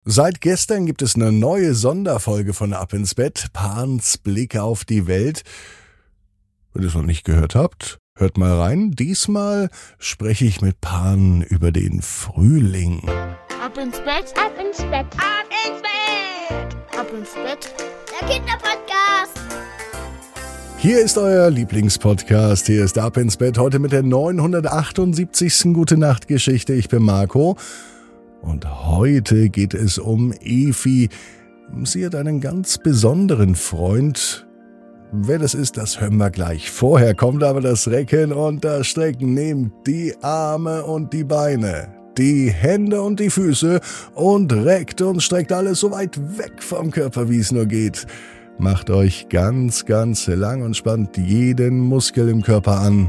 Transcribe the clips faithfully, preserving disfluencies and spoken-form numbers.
Seit gestern gibt es eine neue Sonderfolge von Ab ins Bett, Pans Blick auf die Welt. Wenn ihr es noch nicht gehört habt, hört mal rein. Diesmal spreche ich mit Pan über den Frühling. Ab ins Bett, ab ins Bett, ab ins Bett, ab ins Bett, der Kinderpodcast. Hier ist euer Lieblingspodcast. Hier ist Ab ins Bett, heute mit der neunhundertachtundsiebzigsten Gute-Nacht-Geschichte. Ich bin Marco. Und heute geht es um Efi. Sie hat einen ganz besonderen Freund. Wer das ist, das hören wir gleich. Vorher kommt aber das Recken und das Strecken. Nehmt die Arme und die Beine, die Hände und die Füße und reckt und streckt alles so weit weg vom Körper, wie es nur geht. Macht euch ganz, ganz lang und spannt jeden Muskel im Körper an.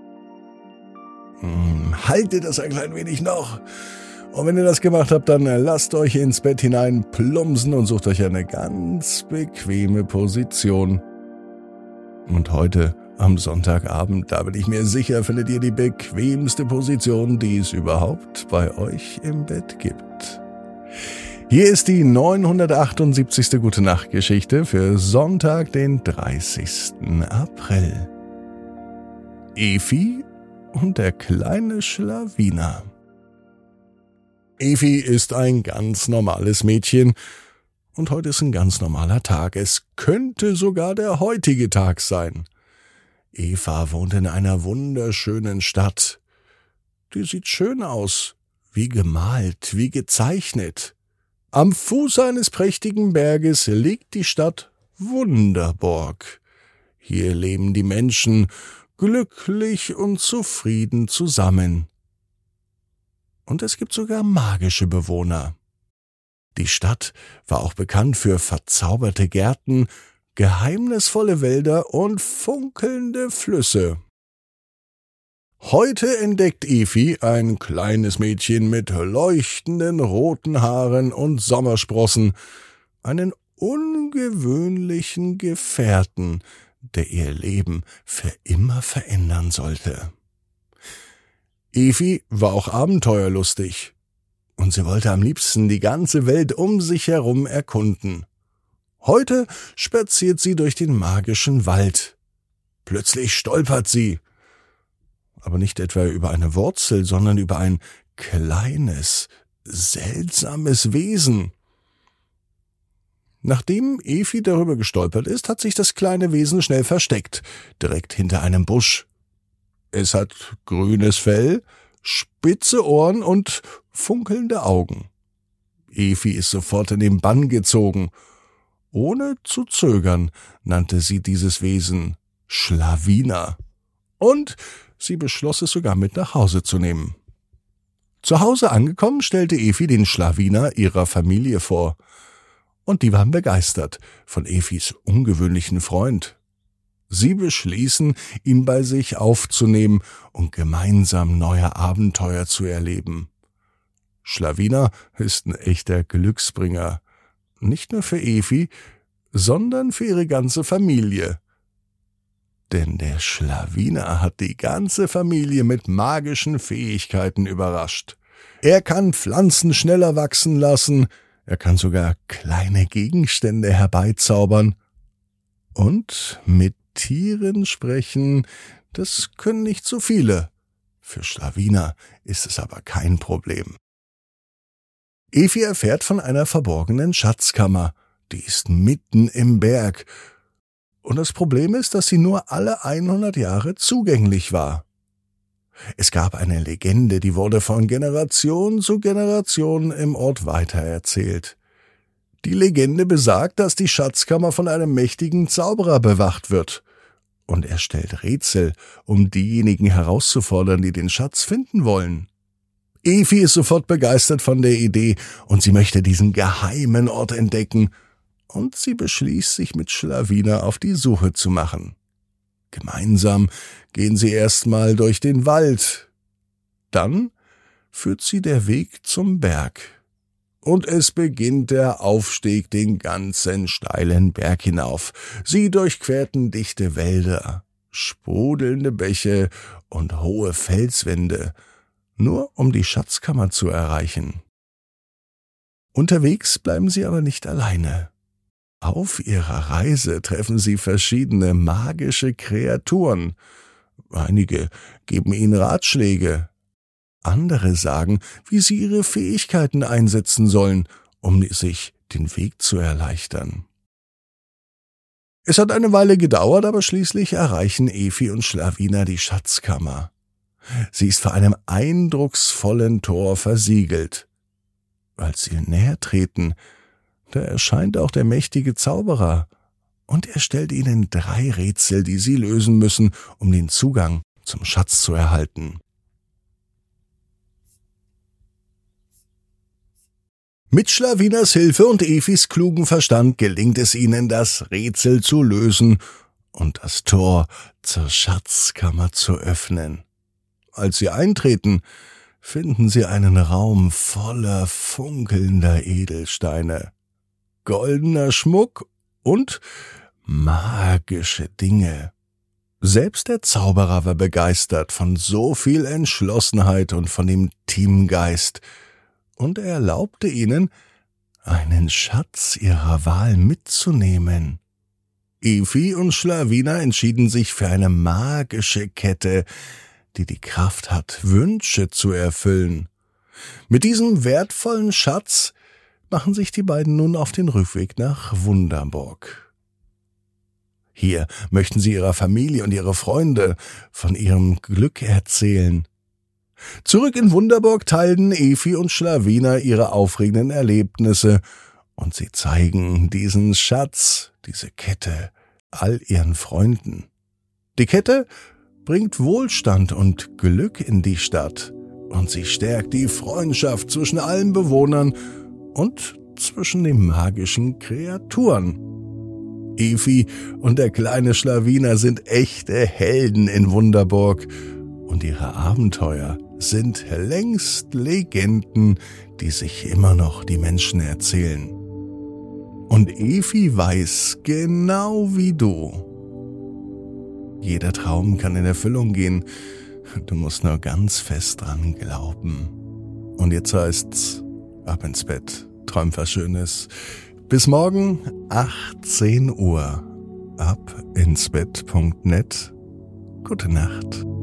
Hm, haltet das ein klein wenig noch. Und wenn ihr das gemacht habt, dann lasst euch ins Bett hinein plumpsen und sucht euch eine ganz bequeme Position. Und heute am Sonntagabend, da bin ich mir sicher, findet ihr die bequemste Position, die es überhaupt bei euch im Bett gibt. Hier ist die neunhundertachtundsiebzigste Gute-Nacht-Geschichte für Sonntag, den dreißigsten April. Efi und der kleine Schlawiner. Efi ist ein ganz normales Mädchen und heute ist ein ganz normaler Tag. Es könnte sogar der heutige Tag sein. Eva wohnt in einer wunderschönen Stadt. Die sieht schön aus, wie gemalt, wie gezeichnet. Am Fuß eines prächtigen Berges liegt die Stadt Wunderborg. Hier leben die Menschen glücklich und zufrieden zusammen. Und es gibt sogar magische Bewohner. Die Stadt war auch bekannt für verzauberte Gärten, geheimnisvolle Wälder und funkelnde Flüsse. Heute entdeckt Efi, ein kleines Mädchen mit leuchtenden roten Haaren und Sommersprossen, einen ungewöhnlichen Gefährten, der ihr Leben für immer verändern sollte. Efi war auch abenteuerlustig und sie wollte am liebsten die ganze Welt um sich herum erkunden. Heute spaziert sie durch den magischen Wald. Plötzlich stolpert sie, aber nicht etwa über eine Wurzel, sondern über ein kleines, seltsames Wesen. Nachdem Efi darüber gestolpert ist, hat sich das kleine Wesen schnell versteckt, direkt hinter einem Busch. Es hat grünes Fell, spitze Ohren und funkelnde Augen. Efi ist sofort in den Bann gezogen. Ohne zu zögern nannte sie dieses Wesen Schlawiner. Und sie beschloss es sogar mit nach Hause zu nehmen. Zu Hause angekommen, stellte Efi den Schlawiner ihrer Familie vor. Und die waren begeistert von Efis ungewöhnlichen Freund. Sie beschließen, ihn bei sich aufzunehmen und gemeinsam neue Abenteuer zu erleben. Schlawiner ist ein echter Glücksbringer. Nicht nur für Efi, sondern für ihre ganze Familie. Denn der Schlawiner hat die ganze Familie mit magischen Fähigkeiten überrascht. Er kann Pflanzen schneller wachsen lassen, er kann sogar kleine Gegenstände herbeizaubern und mit Tieren sprechen, das können nicht so viele. Für Schlawiner ist es aber kein Problem. Efi erfährt von einer verborgenen Schatzkammer, die ist mitten im Berg. Und das Problem ist, dass sie nur alle hundert Jahre zugänglich war. Es gab eine Legende, die wurde von Generation zu Generation im Ort weitererzählt. Die Legende besagt, dass die Schatzkammer von einem mächtigen Zauberer bewacht wird. Und er stellt Rätsel, um diejenigen herauszufordern, die den Schatz finden wollen. Efi ist sofort begeistert von der Idee und sie möchte diesen geheimen Ort entdecken. Und sie beschließt, sich mit Schlawiner auf die Suche zu machen. Gemeinsam gehen sie erstmal durch den Wald. Dann führt sie der Weg zum Berg. Und es beginnt der Aufstieg den ganzen steilen Berg hinauf. Sie durchquerten dichte Wälder, sprudelnde Bäche und hohe Felswände, nur um die Schatzkammer zu erreichen. Unterwegs bleiben sie aber nicht alleine. Auf ihrer Reise treffen sie verschiedene magische Kreaturen. Einige geben ihnen Ratschläge. Andere sagen, wie sie ihre Fähigkeiten einsetzen sollen, um sich den Weg zu erleichtern. Es hat eine Weile gedauert, aber schließlich erreichen Efi und Schlawiner die Schatzkammer. Sie ist vor einem eindrucksvollen Tor versiegelt. Als sie näher treten, da erscheint auch der mächtige Zauberer, und er stellt ihnen drei Rätsel, die sie lösen müssen, um den Zugang zum Schatz zu erhalten. Mit Schlawiners Hilfe und Efis klugen Verstand gelingt es ihnen, das Rätsel zu lösen und das Tor zur Schatzkammer zu öffnen. Als sie eintreten, finden sie einen Raum voller funkelnder Edelsteine, goldener Schmuck und magische Dinge. Selbst der Zauberer war begeistert von so viel Entschlossenheit und von dem Teamgeist, und er erlaubte ihnen, einen Schatz ihrer Wahl mitzunehmen. Efi und Schlawiner entschieden sich für eine magische Kette, die die Kraft hat, Wünsche zu erfüllen. Mit diesem wertvollen Schatz machen sich die beiden nun auf den Rückweg nach Wunderburg. Hier möchten sie ihrer Familie und ihre Freunde von ihrem Glück erzählen. Zurück in Wunderburg teilten Efi und Schlawiner ihre aufregenden Erlebnisse, und sie zeigen diesen Schatz, diese Kette, all ihren Freunden. Die Kette bringt Wohlstand und Glück in die Stadt, und sie stärkt die Freundschaft zwischen allen Bewohnern und zwischen den magischen Kreaturen. Efi und der kleine Schlawiner sind echte Helden in Wunderburg, und ihre Abenteuer sind längst Legenden, die sich immer noch die Menschen erzählen. Und Efi weiß, genau wie du, jeder Traum kann in Erfüllung gehen, du musst nur ganz fest dran glauben. Und jetzt heißt's, ab ins Bett, träum was Schönes. Bis morgen, achtzehn Uhr, ab ins Bett punkt net. Gute Nacht.